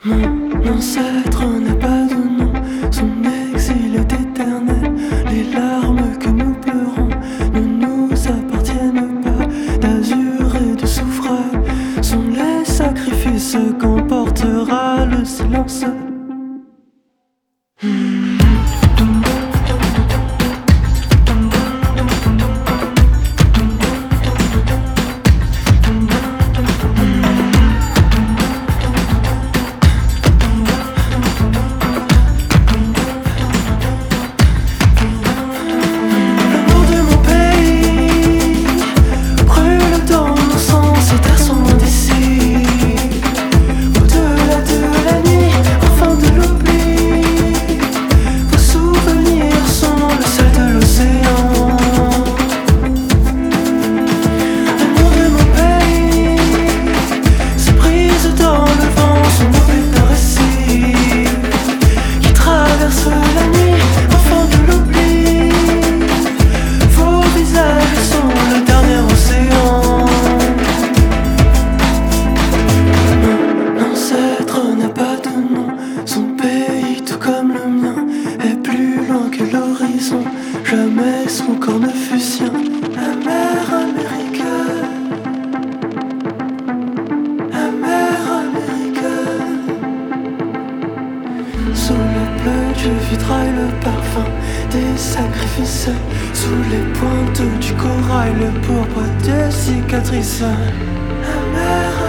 Mon ancêtre n'a pas de nom, son exil est éternel. Les larmes que nous pleurons ne nous appartiennent pas. D'azur et de soufre sont les sacrifices qu'emportera le silence. Jamais son corps ne fut sien. La mère américaine, la mère américaine. Sous le bleu du vitrail, le parfum des sacrifices. Sous les pointes du corail, le pourpre des cicatrices. La mère